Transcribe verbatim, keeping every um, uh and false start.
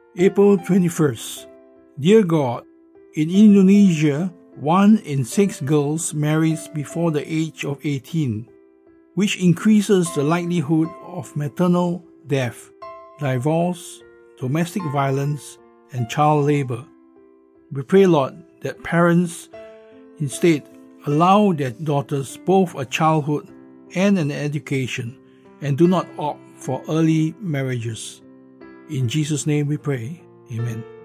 April twenty-first. Dear God, in Indonesia, one in six girls marries before the age of eighteen, which increases the likelihood of maternal death, divorce, domestic violence, and child labor. We pray, Lord, that parents instead allow their daughters both a childhood and an education, and do not opt for early marriages. In Jesus' name we pray. Amen.